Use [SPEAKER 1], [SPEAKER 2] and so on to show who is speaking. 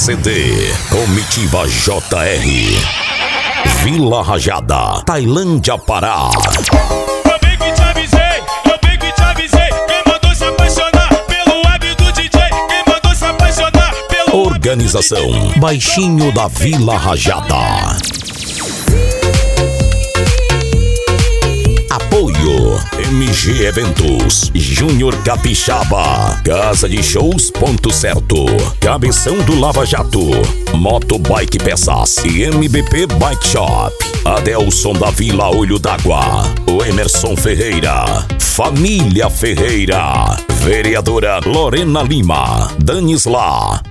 [SPEAKER 1] CD, Comitiva JR, Vila Rajada, Tailândia, Pará.
[SPEAKER 2] Eu bem que te avisei, quem mandou se apaixonar pelo web do DJ, quem mandou se apaixonar pelo
[SPEAKER 1] Organização Baixinho da Vila Rajada. Apoio MG Eventos, Júnior Capixaba, Casa de Shows Ponto Certo, Cabeção do Lava Jato, Moto Bike Peças e MBP Bike Shop. Adelson da Vila Olho d'Água, o Emerson Ferreira, Família Ferreira, Vereadora Lorena Lima, Danisla,